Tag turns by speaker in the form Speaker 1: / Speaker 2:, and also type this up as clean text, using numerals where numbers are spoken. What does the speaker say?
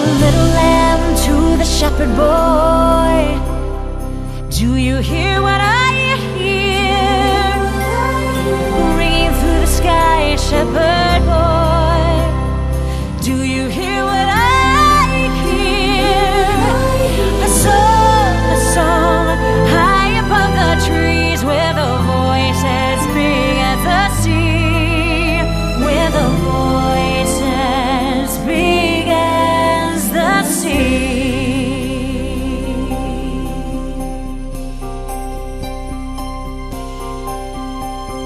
Speaker 1: little lamb to the shepherd boy. Do you hear what I hear? Ringing through the sky, shepherd.